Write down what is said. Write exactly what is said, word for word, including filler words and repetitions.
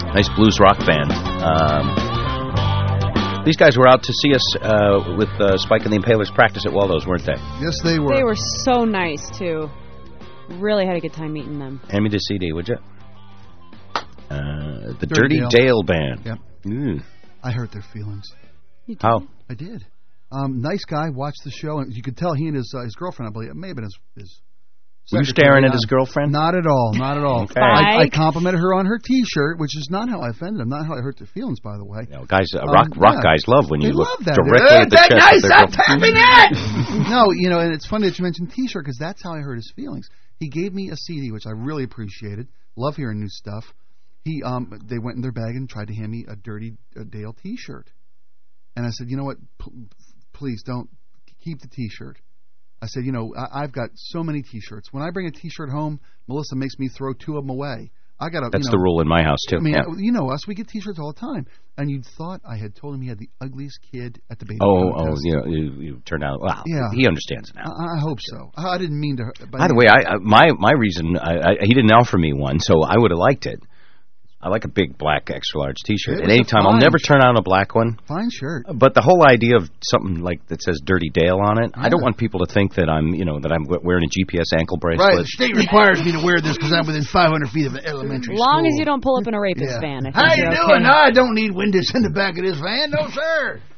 Nice blues rock band. Um, these guys were out to see us uh, with uh, Spike and the Impalers practice at Waldo's, weren't they? Yes, they were. They were so nice, too. Really had a good time meeting them. Hand me the C D, would you? Uh, the Dirty Dirty Dale, Dale Band. Yep. Mm. I hurt their feelings. You did? How? I did. Um, nice guy, watched the show, and you could tell he and his uh, his girlfriend, I believe, maybe his, his Were you staring at his girlfriend? Not at all, not at all. Okay. I, I complimented her on her T-shirt, which is not how I offended him, not how I hurt their feelings, by the way. No, guys, uh, rock um, rock yeah. guys love when you They look love that. directly Uh, at the that chest guy, of their stop girlfriend. tapping it! No, you know, and it's funny that you mentioned T-shirt, because that's how I hurt his feelings. He gave me a C D, which I really appreciated. Love hearing new stuff. He, um, they went in their bag and tried to hand me a Dirty uh, Dale T-shirt. And I said, you know what, P- please don't keep the T-shirt. I said, you know, I- I've got so many T-shirts. When I bring a T-shirt home, Melissa makes me throw two of them away. I got That's you know, the rule in my house, too. I mean, yeah. you know us, we get T-shirts all the time. And you thought I had told him he had the ugliest kid at the baby Oh, oh, contest. you know, you, you turned out. Wow, Yeah. he understands now. I, I hope so. I, I didn't mean to. By the way, I, I my my reason I, I, he didn't offer me one, so I would have liked it. I like a big black extra large T-shirt. It At was any a time, I'll fine never turn on a black one. Fine shirt. But the whole idea of something like that says Dirty Dale on it, Yeah. I don't want people to think that I'm, you know, that I'm wearing a G P S ankle bracelet. Right, the state requires me to wear this because I'm within five hundred feet of an elementary As long school. as you don't pull up in a rapist Yeah. van. I think How you you're doing? okay. No, I don't need windows in the back of this van. No, sir.